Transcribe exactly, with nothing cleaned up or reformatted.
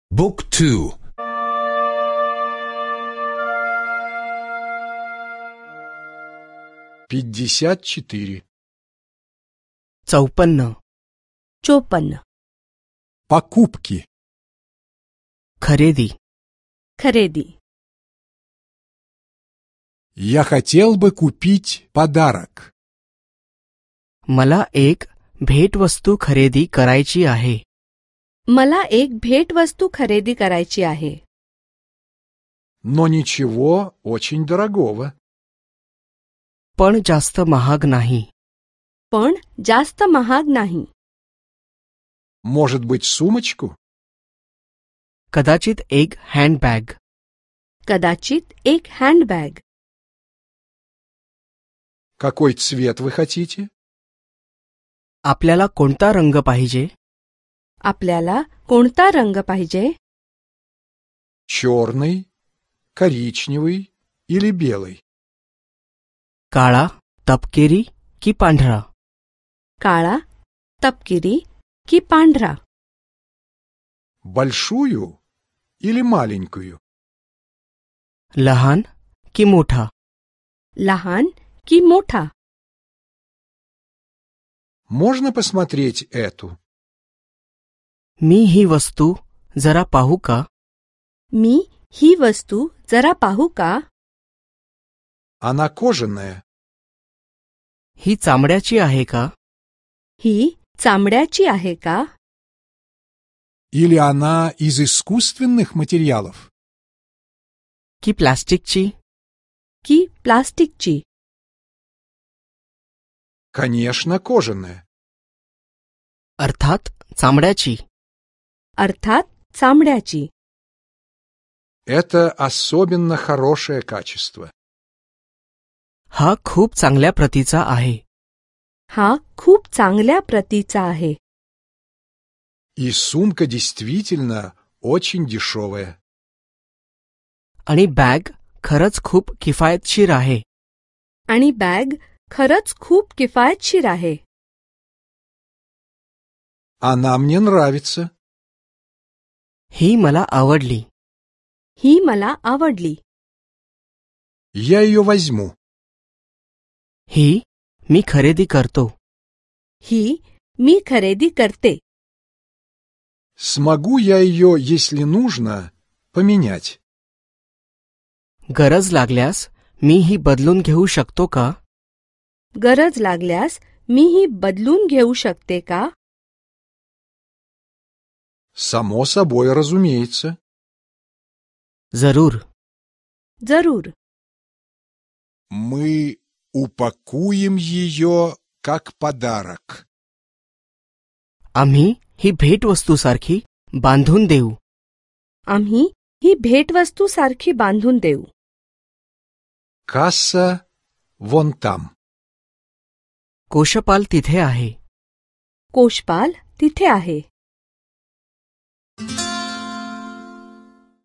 Book two. пятьдесят четыре. चौपन्न. चोपन्न. Покупки. खरेदी. खरेदी. Я хотел бы купить подарок. मला एक भेटवस्तू खरेदी करायची आहे. मला एक भेटवस्तू खरेदी करायची आहे. Но ничего очень дорогого. पण जास्त महाग नाही. पण जास्त महाग नाही. Может быть, сумочку? कदाचित एक हँडबॅग. कदाचित एक हँडबॅग. Какой цвет вы хотите? आपल्याला कोणता रंग पाहिजे? आपल्याला कोणता रंग पाहिजे? Черный, коричневый или белый? काळा, तपकिरी की पांढरा? काळा, तपकिरी की पांढरा? Большую или маленькую? लहान की मोठा? लहान की मोठा? Можно посмотреть эту? मी ही वस्तू जरा पाहू का? मी ही वस्तू जरा पाहू का? Она कожаная. ही चामड्याची आहे का? ही चामड्याची आहे का? Или она из искусственных материалов? की प्लास्टिकची? की प्लास्टिकची? Конечно, кожаная. अर्थात चामड्याची. अर्थात चामड्याची. Это особенно хорошее качество. हा खूप चांगल्या प्रतीचा आहे. हा खूप चांगल्या प्रतीचा आहे. И сумка действительно очень дешевая. आणि बॅग खरंच खूप किफायतशीर आहे. आणि बॅग खरंच खूप किफायतशीर आहे. Она мне нравится. ही मला आवडली. ही मला आवडली. Я ее возьму. ही मी खरेदी करतो. ही मी खरेदी करते. Смогу я ее, если нужно, поменять? गरज लागल्यास मी ही बदलून घेऊ शकतो का? गरज लागल्यास मी ही बदलून घेऊ शकते का? Само собой, разумеется. जरूर. जरूर. Мы упакуем ее как подарок. आम्ही ही भेटवस्तूसारखी बांधून देऊ. आम्ही ही भेटवस्तू सारखी बांधून देऊ. Касса вон там. कोशपाल तिथे आहे. कोशपाल तिथे आहे.